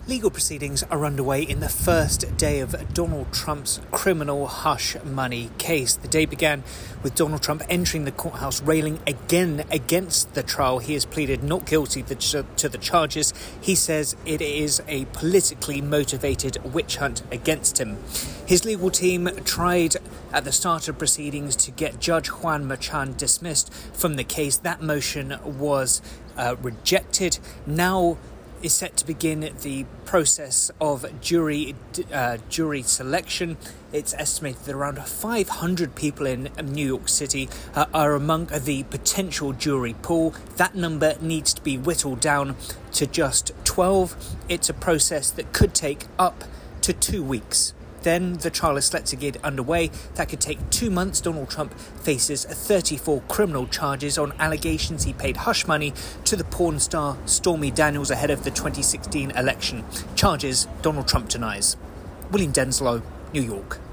Legal proceedings are underway in the first day of Donald Trump's criminal hush money case. The day began with Donald Trump entering the courthouse railing again against the trial. He has pleaded not guilty to the charges. He says it is a politically motivated witch hunt against him. His legal team tried at the start of proceedings to get Judge Juan Merchan dismissed from the case. That motion was rejected. Now is set to begin the process of jury selection. It's estimated that around 500 people in New York City are among the potential jury pool. That number needs to be whittled down to just 12. It's a process that could take up to 2 weeks. Then the trial is set to get underway. That could take 2 months. Donald Trump faces 34 criminal charges on allegations he paid hush money to the porn star Stormy Daniels ahead of the 2016 election. Charges Donald Trump denies. William Denslow, New York.